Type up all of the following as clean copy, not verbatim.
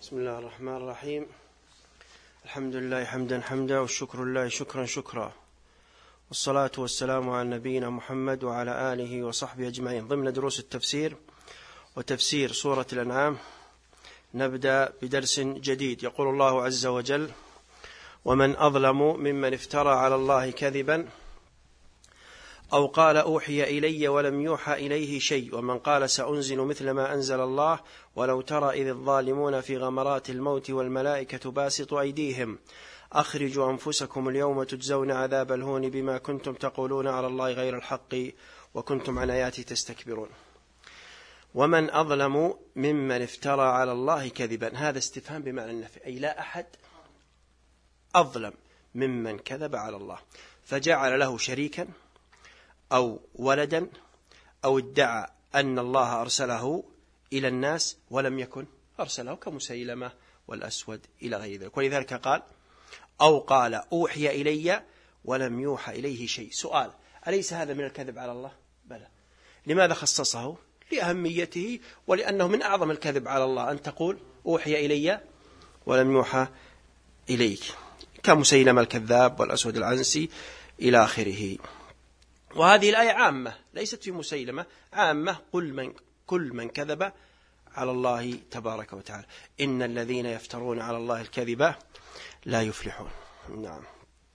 بسم الله الرحمن الرحيم. الحمد لله حمدا والشكر لله شكرا، والصلاة والسلام على نبينا محمد وعلى آله وصحبه أجمعين. ضمن دروس التفسير وتفسير سورة الأنعام نبدأ بدرس جديد. يقول الله عز وجل: ومن أظلم ممن افترى على الله كذبا أو قال أوحي إلي ولم يوحى إليه شيء ومن قال سأنزل مثل ما أنزل الله ولو ترى إذ الظالمون في غمرات الموت والملائكة باسطوا أيديهم أخرجوا أنفسكم اليوم تجزون عذاب الهون بما كنتم تقولون على الله غير الحق وكنتم عن آياته تستكبرون. ومن أظلم ممن افترى على الله كذبا، هذا استفهام بمعنى النفي، أي لا أحد أظلم ممن كذب على الله فجعل له شريكا أو ولدا أو ادعى أن الله أرسله إلى الناس ولم يكن أرسله، كمسيلمة والأسود إلى غير ذلك. ولذلك قال: أو قال أوحي إلي ولم يوحى إليه شيء. سؤال: أليس هذا من الكذب على الله؟ بلى. لماذا خصصه؟ لأهميته، ولأنه من أعظم الكذب على الله أن تقول أوحي إلي ولم يوحى إليك، كمسيلمة الكذاب والأسود العنسي إلى آخره. وهذه الآية عامة، ليست في مسيلمة، عامة. كل من كذب على الله تبارك وتعالى. إن الذين يفترون على الله الكذب لا يفلحون. نعم.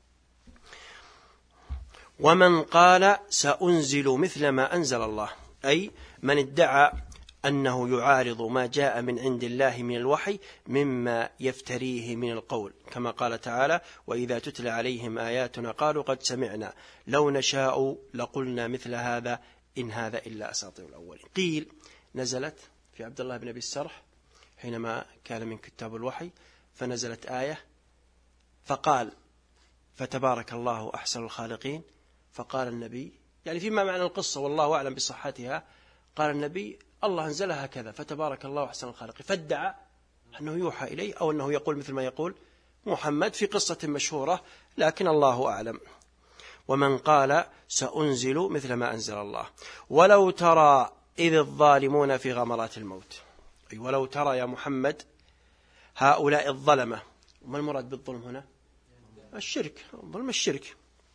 ومن قال سأنزل مثل ما أنزل الله، أي من ادعى أنه يعارض ما جاء من عند الله من الوحي مما يفتريه من القول، كما قال تعالى: وإذا تتلى عليهم آياتنا قالوا قد سمعنا لو نشاء لقلنا مثل هذا إن هذا إلا أساطير الأولين. قيل نزلت في عبد الله بن أبي السرح حينما كان من كتاب الوحي، فنزلت آية فقال: فتبارك الله أحسن الخالقين. فقال النبي، يعني فيما معنى القصة والله أعلم بصحتها، قال النبي: الله أنزلها كذا فتبارك الله أحسن الخالقين، فادعى أنه يوحى إليه أو أنه يقول مثل ما يقول محمد في قصة مشهورة، لكن الله أعلم. ومن قال سأنزل مثل ما أنزل الله ولو ترى إذ الظالمون في غمرات الموت، أي ولو ترى يا محمد هؤلاء الظلمة. وما المراد بالظلم هنا؟ الشرك، ظلم الشرك.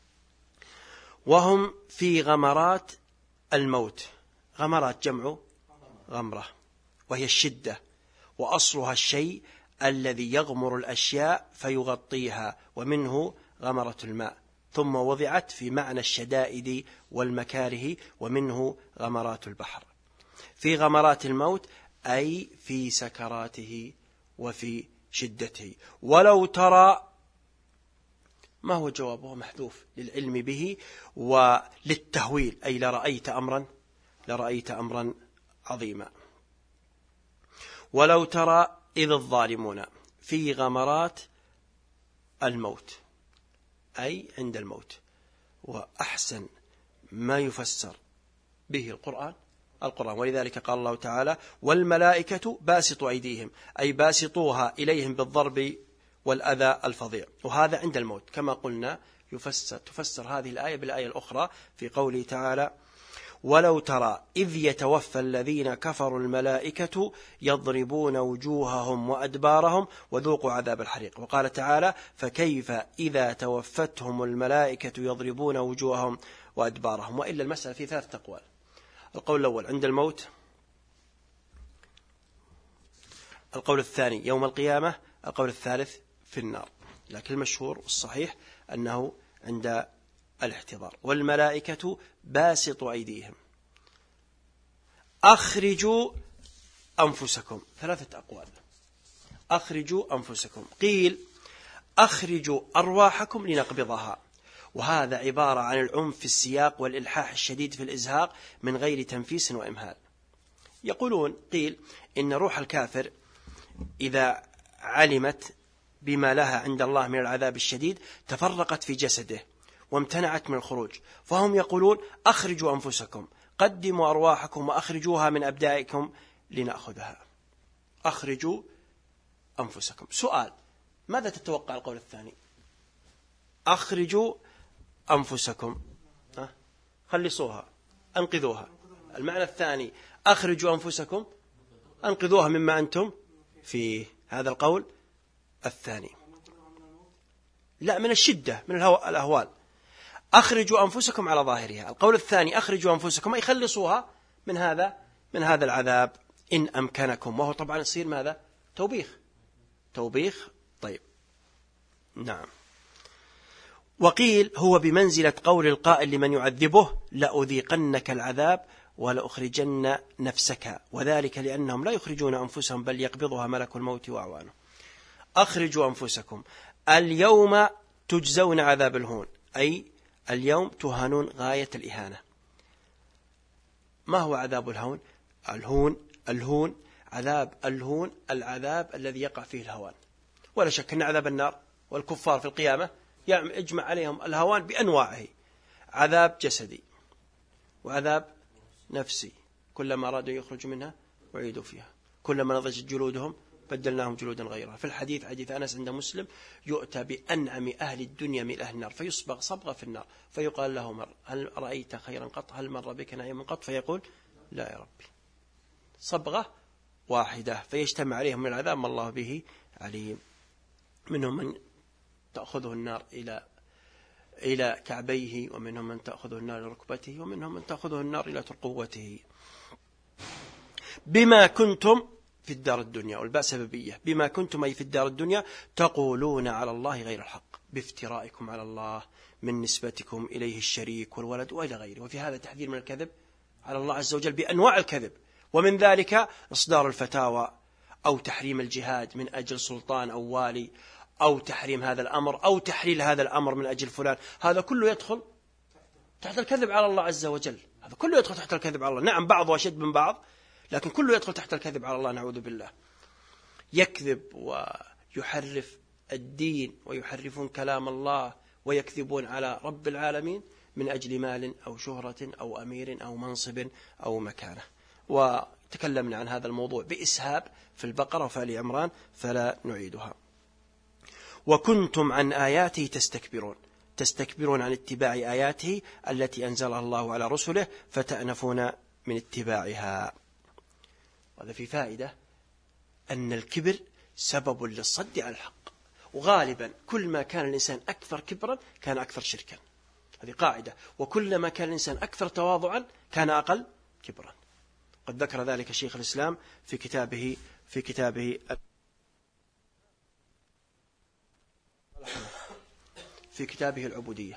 وهم في غمرات الموت. غمرات جمع غمرة، وهي الشدة، وأصلها الشيء الذي يغمر الأشياء فيغطيها، ومنه غمرة الماء، ثم وضعت في معنى الشدائد والمكاره، ومنه غمرات البحر. في غمرات الموت أي في سكراته وفي شدته. ولو ترى، ما هو جوابه؟ محذوف للعلم به وللتهويل، أي لرأيت أمرا عظيما. ولو ترى إذ الظالمون في غمرات الموت، أي عند الموت. وأحسن ما يفسر به القرآن. ولذلك قال الله تعالى: والملائكة باسطوا أيديهم، أي باسطوها إليهم بالضرب والأذى الفظيع، وهذا عند الموت. كما قلنا تفسر هذه الآية بالآية الأخرى في قوله تعالى: ولو ترى إذ يتوفى الذين كفروا الملائكة يضربون وجوههم وأدبارهم وذوقوا عذاب الحريق. وقال تعالى: فكيف إذا توفتهم الملائكة يضربون وجوههم وأدبارهم. وإلا المسألة في 3 أقوال. القول الأول عند الموت، القول الثاني يوم القيامة، القول الثالث في النار. لكن المشهور والصحيح أنه عند الاحتضار. والملائكة باسطوا أيديهم أخرجوا أنفسكم. 3 أقوال. أخرجوا أنفسكم، قيل أخرجوا أرواحكم لنقبضها، وهذا عبارة عن العنف في السياق والإلحاح الشديد في الإزهاق من غير تنفيس وإمهال. يقولون قيل إن روح الكافر إذا علمت بما لها عند الله من العذاب الشديد تفرقت في جسده وامتنعت من الخروج، فهم يقولون أخرجوا أنفسكم، قدموا أرواحكم وأخرجوها من أبدائكم لنأخذها. أخرجوا أنفسكم. سؤال: ماذا تتوقع القول الثاني؟ أخرجوا أنفسكم، خلصوها، أنقذوها. المعنى الثاني: أخرجوا أنفسكم، أنقذوها مما أنتم فيه. هذا القول الثاني. لا، من الشدة، من الأهوال. أخرجوا أنفسكم على ظاهرها. القول الثاني أخرجوا أنفسكم، أي خلصوها من هذا العذاب إن أمكنكم، وهو طبعا يصير ماذا؟ توبيخ. طيب، نعم. وقيل هو بمنزلة قول القائل لمن يعذبه: لأذيقنك العذاب ولأخرجن نفسك، وذلك لأنهم لا يخرجون أنفسهم بل يقبضها ملك الموت وأعوانه. أخرجوا أنفسكم، اليوم تجزون عذاب الهون، أي اليوم تهانون غاية الإهانة. ما هو عذاب الهون؟ الهون عذاب الهون، العذاب الذي يقع فيه الهوان. ولا شك أن عذاب النار والكفار في القيامة يجمع عليهم الهوان بأنواعه: عذاب جسدي وعذاب نفسي، كلما أرادوا يخرجوا منها وعيدوا فيها، كلما نضجت جلودهم بدلناهم جلودا غيرها. في الحديث، حديث أنس عند مسلم: يؤتى بأنعم أهل الدنيا من أهل النار فيصبغ صبغة في النار، فيقال له: هل رأيت خيرا قط؟ هل مر بك نعيم قط؟ فيقول: لا يا ربي، صبغة واحدة، فيجتمع عليهم من العذاب ما الله به عليم. منهم من تأخذه النار إلى كعبيه، ومنهم من تأخذه النار إلى ركبته، ومنهم من تأخذه النار إلى ترقوته. بما كنتم في الدار الدنيا، والباء سببية، بما كنتم أي في الدار الدنيا تقولون على الله غير الحق، بافترائكم على الله من نسبتكم إليه الشريك والولد وإلى غيره. وفي هذا تحذير من الكذب على الله عز وجل بأنواع الكذب، ومن ذلك إصدار الفتاوى، أو تحريم الجهاد من أجل سلطان أو والي، أو تحريم هذا الأمر، أو تحليل هذا الأمر من أجل فلان. هذا كله يدخل تحت الكذب على الله عز وجل. هذا كله يدخل تحت الكذب على الله. نعم، بعضه أشد من بعض، لكن كله يدخل تحت الكذب على الله، نعوذ بالله. يكذب ويحرف الدين، ويحرفون كلام الله، ويكذبون على رب العالمين من أجل مال أو شهرة أو أمير أو منصب أو مكانة. وتكلمنا عن هذا الموضوع بإسهاب في البقرة وفي آل عمران، فلا نعيدها. وكنتم عن آياته تستكبرون عن اتباع آياته التي أنزلها الله على رسله، فتأنفون من اتباعها. هذا في فائدة أن الكبر سبب للصد عن الحق، وغالبا كل ما كان الإنسان أكثر كبرا كان أكثر شركا. هذه قاعدة. وكلما كان الإنسان أكثر تواضعا كان أقل كبرا. قد ذكر ذلك شيخ الإسلام في كتابه العبودية.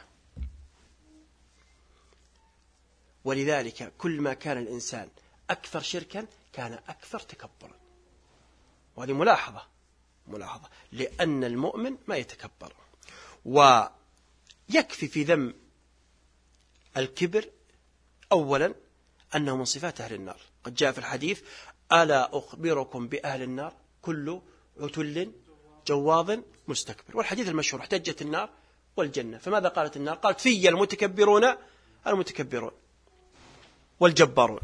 ولذلك كل ما كان الإنسان أكثر شركا كان أكثر تكبرا. وهذه ملاحظة، لأن المؤمن ما يتكبر. ويكفي في ذم الكبر أولا أنه من صفات أهل النار. قد جاء في الحديث: ألا أخبركم بأهل النار كل عتل جواظ مستكبر. والحديث المشهور: احتجت النار والجنة، فماذا قالت النار؟ قالت: في المتكبرون والجبارون.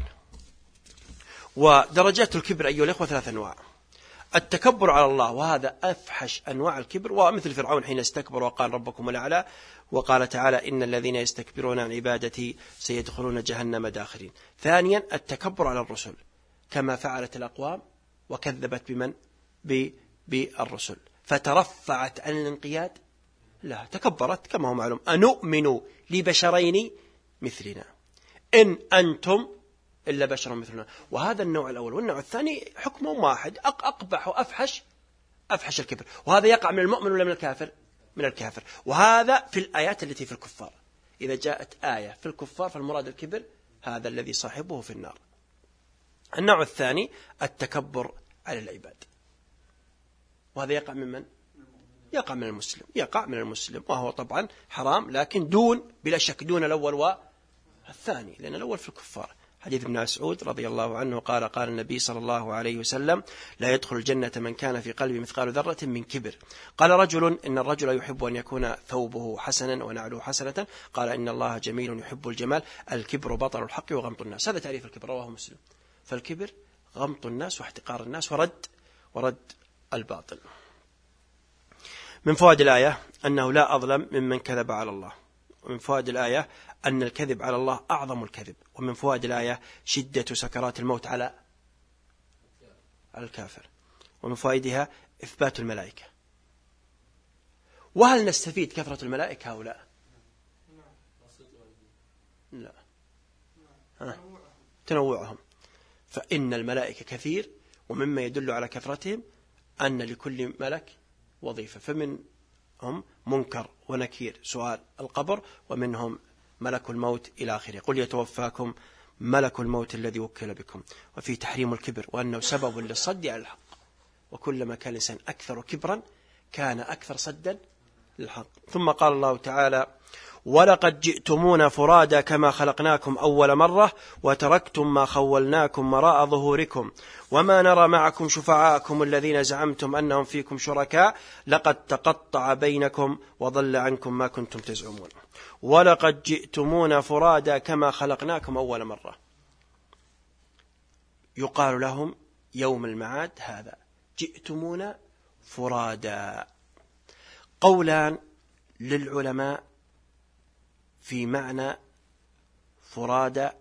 ودرجات الكبر أيها الأخوة 3 أنواع. التكبر على الله، وهذا أفحش أنواع الكبر، ومثل فرعون حين استكبر وقال ربكم الأعلى، وقال تعالى: إن الذين يستكبرون عن عبادتي سيدخلون جهنم داخرين. ثانيا التكبر على الرسل، كما فعلت الأقوام وكذبت بالرسل، فترفعت عن الانقياد لا، تكبرت، كما هو معلوم: أنؤمن لبشرين مثلنا إن أنتم إلا بشر مثلنا. وهذا النوع الأول. والنوع الثاني حكمه واحد، أقبح وأفحش الكبر. وهذا يقع من المؤمن ولا من الكافر؟ من الكافر. وهذا في الآيات التي في الكفار. إذا جاءت آية في الكفار فالمراد الكبر، هذا الذي صاحبه في النار. النوع الثاني التكبر على العباد، وهذا يقع من يقع من المسلم، وهو طبعا حرام، لكن بلا شك دون الأول والثاني، لأن الأول في الكفار. حديث ابن مسعود رضي الله عنه قال: قال النبي صلى الله عليه وسلم: لا يدخل الجنة من كان في قلبه مثقال ذرة من كبر. قال رجل: إن الرجل يحب أن يكون ثوبه حسنا ونعله حسنة. قال: إن الله جميل يحب الجمال. الكبر بطر الحق وغمط الناس. هذا تعريف الكبر، رواه مسلم. فالكبر غمط الناس واحتقار الناس ورد الباطل. من فوائد الآية أنه لا أظلم ممن كذب على الله. ومن فوائد الآية أن الكذب على الله أعظم الكذب. ومن فوائد الآية شدة سكرات الموت على الكافر. ومن فوائدها إثبات الملائكة. وهل نستفيد كثرة الملائكة أو لا؟ لا. تنوعهم، فإن الملائكة كثير، ومما يدل على كثرتهم أن لكل ملك وظيفة، فمنهم منكر ونكير سؤال القبر، ومنهم ملك الموت إلى آخره. قل يتوفاكم ملك الموت الذي وكل بكم. وفي تحريم الكبر، وأنه سبب للصد على الحق، وكلما كان الإنسان أكثر كبرا كان أكثر صدا للحق. ثم قال الله تعالى: ولقد جئتمونا فرادا كما خلقناكم أول مرة وتركتم ما خولناكم وراء ظهوركم وما نرى معكم شفعاءكم الذين زعمتم أنهم فيكم شركاء لقد تقطع بينكم وضل عنكم ما كنتم تزعمون. ولقد جئتمونا فرادا كما خلقناكم أول مرة، يقال لهم يوم المعاد هذا جئتمونا فرادا. قولان للعلماء في معنى فرادا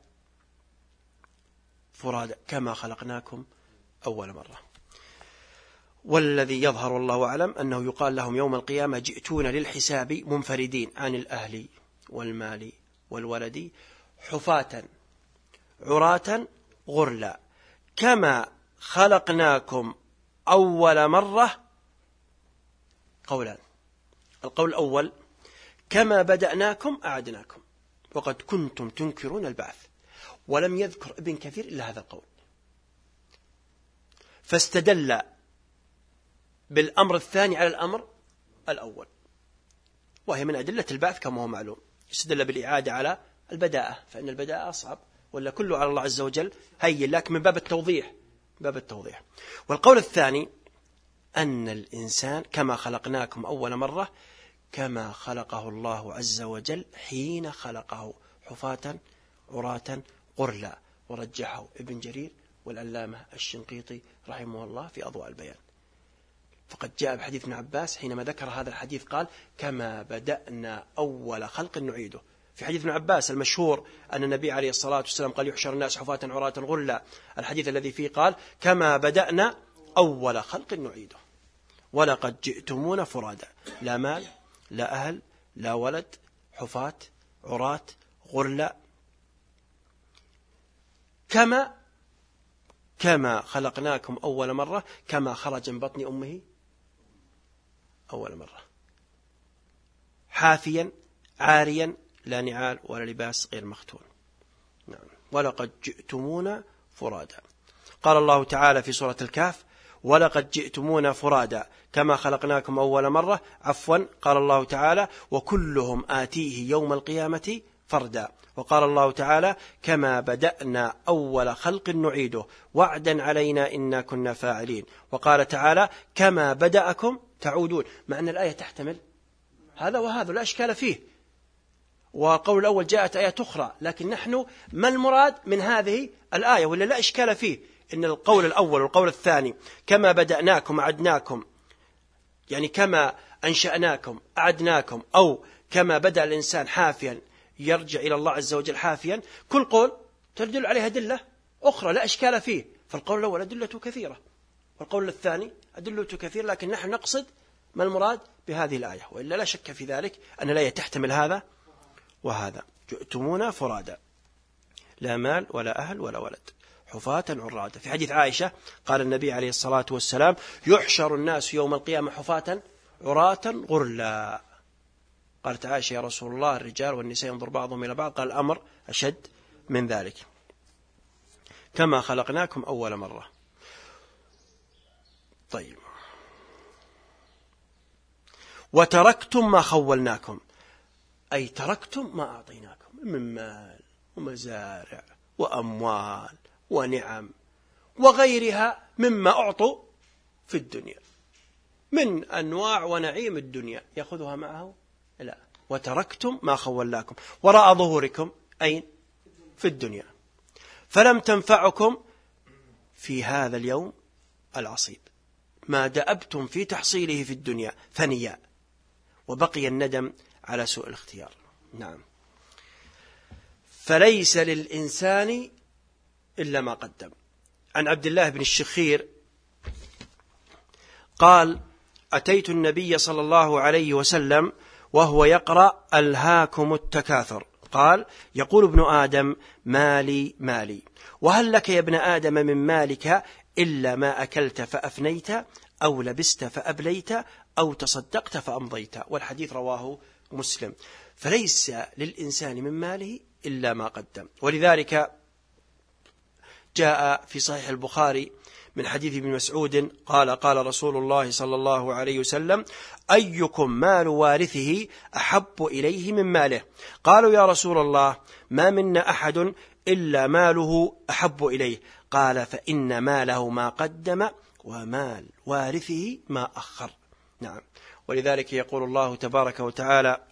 كما خلقناكم أول مرة. والذي يظهر الله أعلم أنه يقال لهم يوم القيامة جئتون للحساب منفردين عن الأهل والمال والولد حفاة عراة غرلا كما خلقناكم أول مرة. قولان: القول الأول: كما بدأناكم أعدناكم، وقد كنتم تنكرون البعث. ولم يذكر ابن كثير إلا هذا القول، فاستدل بالأمر الثاني على الأمر الأول، وهي من أدلة البعث كما هو معلوم. استدل بالإعادة على البداءة، فإن البداءة أصعب، ولا كله على الله عز وجل هين، لكن من باب التوضيح. والقول الثاني أن الإنسان كما خلقناكم أول مرة كما خلقه الله عز وجل حين خلقه حفاة عراة غرلا، ورجحه ابن جرير والعلامة الشنقيطي رحمه الله في أضواء البيان. فقد جاء بحديث ابن عباس حينما ذكر هذا الحديث قال: كما بدأنا أول خلق نعيده. في حديث ابن عباس المشهور أن النبي عليه الصلاة والسلام قال: يحشر الناس حفاة عراة غرلا، الحديث الذي فيه قال: كما بدأنا أول خلق نعيده. ولقد جئتمونا فرادا، لا مال لا أهل لا ولد، حفاة عراة غرلا، كما خلقناكم أول مرة، كما خرج من بطن أمه أول مرة، حافيا عاريا لا نعال ولا لباس غير مختون. نعم. ولقد جئتمونا فرادا. قال الله تعالى في سورة الكهف: ولقد جئتمونا فرادا كما خلقناكم أول مرة. قال الله تعالى: وكلهم آتيه يوم القيامة فردا. وقال الله تعالى: كما بدأنا أول خلق نعيده وعدا علينا إنا كنا فاعلين. وقال تعالى: كما بدأكم تعودون. مع أن الآية تحتمل هذا وهذا لا إشكال فيه، وقول الأول جاءت آيات أخرى، لكن نحن ما المراد من هذه الآية ولا لا إشكال فيه؟ إن القول الأول والقول الثاني كما بدأناكم أعدناكم، يعني كما أنشأناكم أعدناكم، أو كما بدأ الإنسان حافيا يرجع إلى الله عز وجل حافيا، كل قول تدل عليها أدلة أخرى لا إشكال فيه. فالقول الأول أدلته كثيرة، والقول الثاني أدلته كثيرة، لكن نحن نقصد ما المراد بهذه الآية، وإلا لا شك في ذلك أن الآية تحتمل هذا وهذا. جئتمونا فرادا، لا مال ولا أهل ولا ولد، حفاة عراة. في حديث عائشة قال النبي عليه الصلاة والسلام: يحشر الناس يوم القيامة حفاة عراة غرلا. قالت عائشة: يا رسول الله، الرجال والنساء ينظر بعضهم إلى بعض. قال: الأمر أشد من ذلك. كما خلقناكم أول مرة. طيب. وتركتم ما خولناكم، أي تركتم ما أعطيناكم من مال ومزارع وأموال ونعم وغيرها مما أعطوا في الدنيا من أنواع ونعيم الدنيا، يأخذها معه؟ لا. وتركتم ما خولناكم وراء ظهوركم، أين؟ في الدنيا، فلم تنفعكم في هذا اليوم العصيب ما دأبتم في تحصيله في الدنيا ثنيا، وبقي الندم على سوء الاختيار. نعم. فليس للإنسان إلا ما قدم. عن عبد الله بن الشخير قال: أتيت النبي صلى الله عليه وسلم وهو يقرأ: ألهاكم التكاثر. قال: يقول ابن آدم: مالي مالي، وهل لك يا ابن آدم من مالك إلا ما أكلت فأفنيت، أو لبست فأبليت، أو تصدقت فأمضيت. والحديث رواه مسلم. فليس للإنسان من ماله إلا ما قدم. ولذلك جاء في صحيح البخاري من حديث ابن مسعود قال: قال رسول الله صلى الله عليه وسلم: أيكم مال وارثه أحب إليه من ماله؟ قالوا: يا رسول الله، ما منا أحد إلا ماله أحب إليه. قال: فإن ماله ما قدم، ومال وارثه ما أخر. نعم. ولذلك يقول الله تبارك وتعالى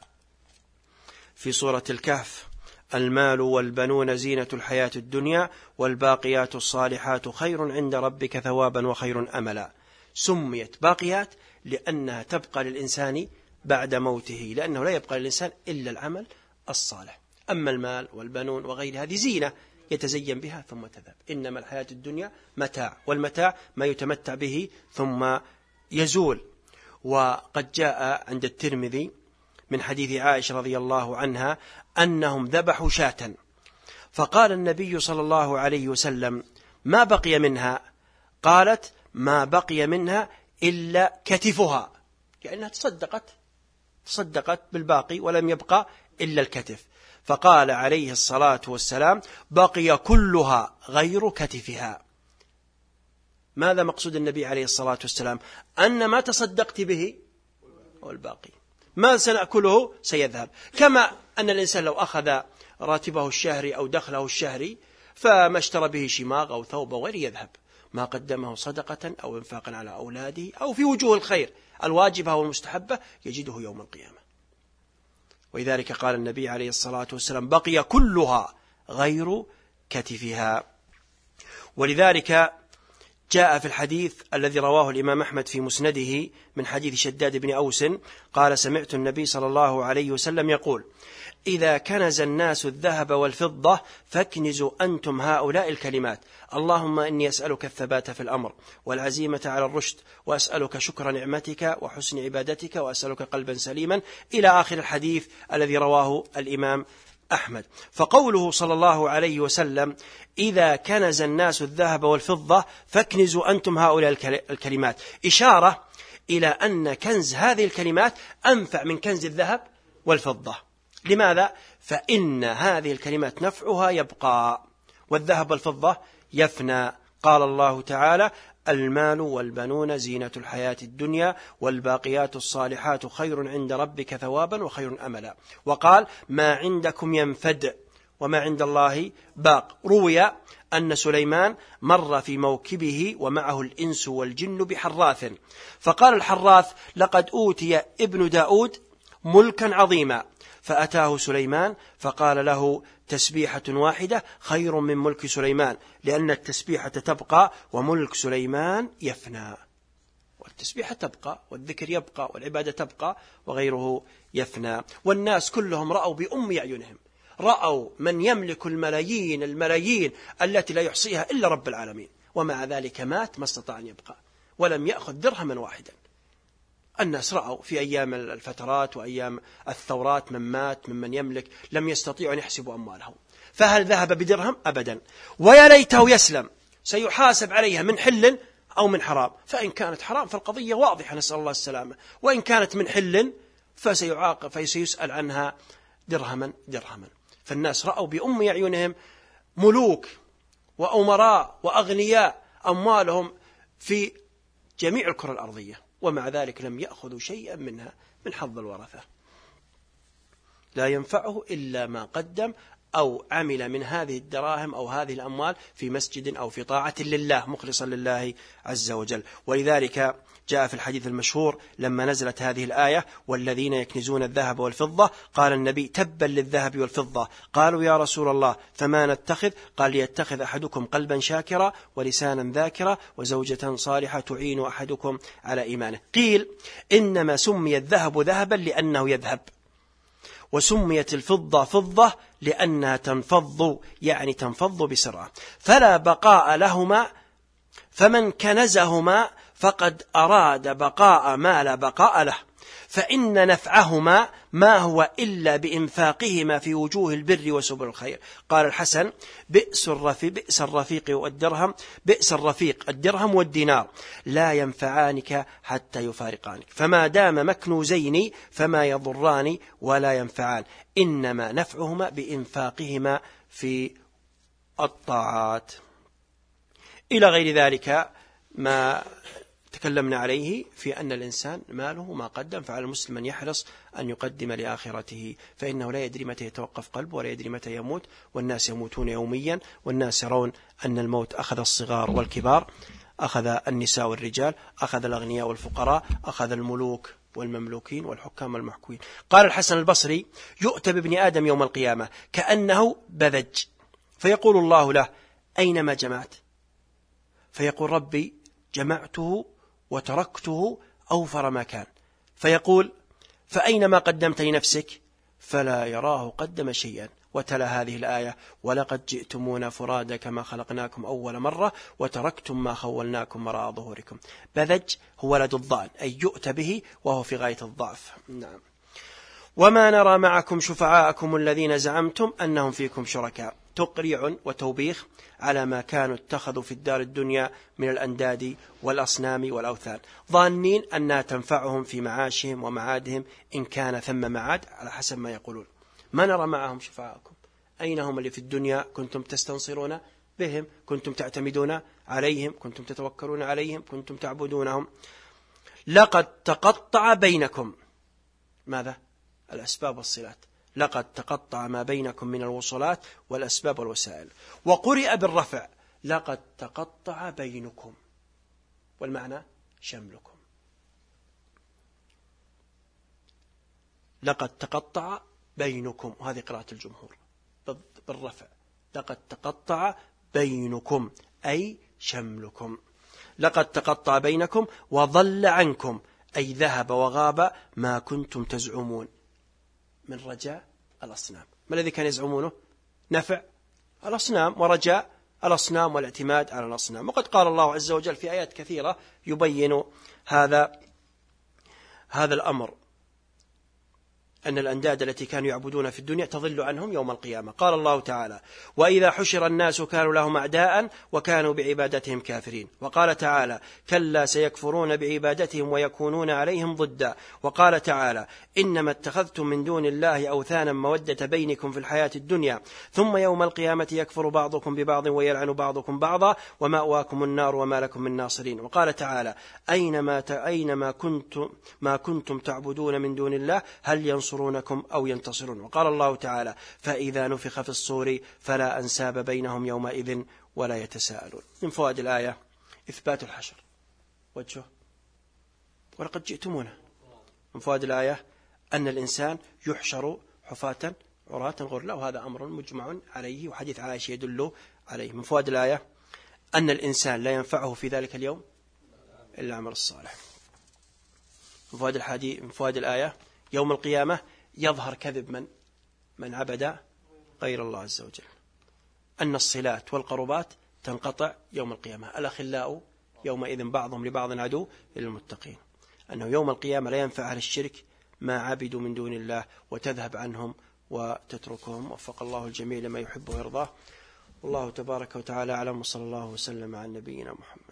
في سورة الكهف: المال والبنون زينة الحياة الدنيا والباقيات الصالحات خير عند ربك ثوابا وخير أملا. سميت باقيات لأنها تبقى للإنسان بعد موته، لأنه لا يبقى للإنسان إلا العمل الصالح. أما المال والبنون وغير هذه زينة يتزين بها ثم تذهب. إنما الحياة الدنيا متاع، والمتاع ما يتمتع به ثم يزول. وقد جاء عند الترمذي من حديث عائشة رضي الله عنها أنهم ذبحوا شاة، فقال النبي صلى الله عليه وسلم: ما بقي منها؟ قالت: ما بقي منها إلا كتفها، كأنها تصدقت بالباقي ولم يبقى إلا الكتف. فقال عليه الصلاة والسلام: بقي كلها غير كتفها. ماذا مقصود النبي عليه الصلاة والسلام؟ أن ما تصدقت به هو الباقي، ما سنأكله سيذهب. كما أن الإنسان لو أخذ راتبه الشهري أو دخله الشهري فما اشترى به شماغ أو ثوب وغير يذهب، ما قدمه صدقة أو انفاقا على أولاده أو في وجوه الخير الواجبة والمستحبة يجده يوم القيامة. ولذلك قال النبي عليه الصلاة والسلام: بقي كلها غير كتفها. ولذلك جاء في الحديث الذي رواه الإمام أحمد في مسنده من حديث شداد بن أوس قال: سمعت النبي صلى الله عليه وسلم يقول: إذا كنز الناس الذهب والفضة فاكنزوا أنتم هؤلاء الكلمات: اللهم إني أسألك الثبات في الأمر والعزيمة على الرشد، وأسألك شكر نعمتك وحسن عبادتك، وأسألك قلبا سليما، إلى آخر الحديث الذي رواه الإمام أحمد. فقوله صلى الله عليه وسلم: إذا كنز الناس الذهب والفضة فاكنزوا أنتم هؤلاء الكلمات، إشارة إلى أن كنز هذه الكلمات أنفع من كنز الذهب والفضة. لماذا؟ فإن هذه الكلمات نفعها يبقى والذهب والفضة يفنى. قال الله تعالى: المال والبنون زينة الحياة الدنيا والباقيات الصالحات خير عند ربك ثوابا وخير أملا. وقال: ما عندكم ينفد وما عند الله باق. روي أن سليمان مر في موكبه ومعه الإنس والجن بحراث، فقال الحراث: لقد أوتي ابن داود ملكا عظيما. فأتاه سليمان فقال له: تسبيحة واحدة خير من ملك سليمان، لأن التسبيحة تبقى وملك سليمان يفنى. والتسبيحة تبقى والذكر يبقى والعبادة تبقى وغيره يفنى. والناس كلهم رأوا بأم أعينهم، رأوا من يملك الملايين التي لا يحصيها إلا رب العالمين، ومع ذلك مات ما استطاع أن يبقى ولم يأخذ درهما واحدا. الناس رأوا في أيام الفترات وأيام الثورات من مات ممن يملك لم يستطيعوا أن يحسبوا أموالهم. فهل ذهب بدرهم؟ أبدا. ويا ليته يسلم، سيحاسب عليها من حل أو من حرام. فإن كانت حرام فالقضية واضحة، نسأل الله السلامة، وإن كانت من حل فسيعاقب فسيسأل عنها درهما. فالناس رأوا بأم أعينهم ملوك وأمراء وأغنياء أموالهم في جميع الكرة الأرضية، ومع ذلك لم يأخذوا شيئا منها من حظ الورثة. لا ينفعه إلا ما قدم أو عمل من هذه الدراهم أو هذه الأموال في مسجد أو في طاعة لله مخلصا لله عز وجل. ولذلك جاء في الحديث المشهور لما نزلت هذه الآية: والذين يكنزون الذهب والفضة، قال النبي: تبا للذهب والفضة. قالوا: يا رسول الله فما نتخذ؟ قال: ليتخذ أحدكم قلبا شاكرا ولسانا ذاكرا وزوجة صالحة تعين أحدكم على إيمانه. قيل: إنما سمي الذهب ذهبا لأنه يذهب، وسميت الفضة فضة لأنها تنفض، يعني تنفض بسرعة، فلا بقاء لهما، فمن كنزهما فقد أراد بقاء ما لا بقاء له، فإن نفعهما ما هو إلا بإنفاقهما في وجوه البر وسبل الخير. قال الحسن: بئس الرفيق والدرهم، بئس الرفيق الدرهم والدينار، لا ينفعانك حتى يفارقانك، فما دام مكنوزين فما يضران ولا ينفعان، إنما نفعهما بإنفاقهما في الطاعات. إلى غير ذلك ما تكلمنا عليه في أن الإنسان ماله ما قدم، فعلى المسلم أن يحرص أن يقدم لآخرته، فإنه لا يدري متى يتوقف قلبه ولا يدري متى يموت، والناس يموتون يوميا، والناس يرون أن الموت أخذ الصغار والكبار، أخذ النساء والرجال، أخذ الأغنياء والفقراء، أخذ الملوك والمملوكين والحكام والمحكومين. قال الحسن البصري: يؤتى بابن آدم يوم القيامة كأنه بذج، فيقول الله له: أين ما جمعت؟ فيقول: ربي جمعته وتركته أوفر ما كان. فيقول: فأين ما قدمت لنفسك؟ فلا يراه قدم شيئا. وتلا هذه الآية: ولقد جئتمونا فرادا كما خلقناكم أول مرة وتركتم ما خولناكم وراء ظهوركم. بذج هو ولد الضأن، أي يؤتى به وهو في غاية الضعف. نعم. وما نرى معكم شفعاءكم الذين زعمتم أنهم فيكم شركاء، تقريع وتوبيخ على ما كانوا اتخذوا في الدار الدنيا من الأنداد والأصنام والأوثان، ظانين أنها تنفعهم في معاشهم ومعادهم إن كان ثم معاد، على حسب ما يقولون. ما نرى معهم شفعاءكم، أين هم اللي في الدنيا كنتم تستنصرون بهم، كنتم تعتمدون عليهم، كنتم تتوكلون عليهم، كنتم تعبدونهم؟ لقد تقطع بينكم. ماذا؟ الأسباب والصلات. لقد تقطع ما بينكم من الوصلات والأسباب والوسائل. وقرئ بالرفع: لقد تقطع بينكم، والمعنى شملكم. لقد تقطع بينكم، وهذه قراءة الجمهور بالرفع: لقد تقطع بينكم أي شملكم. لقد تقطع بينكم وضل عنكم أي ذهب وغاب ما كنتم تزعمون من رجاء الأصنام. ما الذي كان يزعمونه؟ نفع الأصنام ورجاء الأصنام والاعتماد على الأصنام. وقد قال الله عز وجل في آيات كثيرة يبين هذا الأمر، أن الأنداد التي كانوا يعبدون في الدنيا تضل عنهم يوم القيامة. قال الله تعالى: وإذا حشر الناس كانوا لهم أعداء وكانوا بعبادتهم كافرين. وقال تعالى: كلا سيكفرون بعبادتهم ويكونون عليهم ضدا. وقال تعالى: إنما اتخذتم من دون الله أوثانا مودة بينكم في الحياة الدنيا ثم يوم القيامة يكفر بعضكم ببعض ويلعن بعضكم بعضا ومأواكم النار وما لكم من ناصرين. وقال تعالى: أينما كنتم تعبدون من دون الله هل ينصرونكم أو ينتصرون. وقال الله تعالى: فإذا نفخ في الصور فلا أنساب بينهم يومئذ ولا يتساءلون. من فوائد الآية إثبات الحشر، وجهه: ولقد جئتمونا. من فوائد الآية أن الإنسان يحشر حفاة عراة غرلا، وهذا أمر مجمع عليه، وحديث عائشة يدل عليه. من فوائد الآية أن الإنسان لا ينفعه في ذلك اليوم إلا العمل الصالح. من فوائد الآية يوم القيامة يظهر كذب من عبد غير الله عز وجل، أن الصلات والقربات تنقطع يوم القيامة، الأخلاء يومئذ بعضهم لبعض عدو للمتقين، أنه يوم القيامة لا ينفع أهل الشرك ما عبدوا من دون الله وتذهب عنهم وتتركهم. وفق الله الجميع لما يحب ويرضاه. الله تبارك وتعالى أعلم، وصلى الله وسلم على نبينا محمد.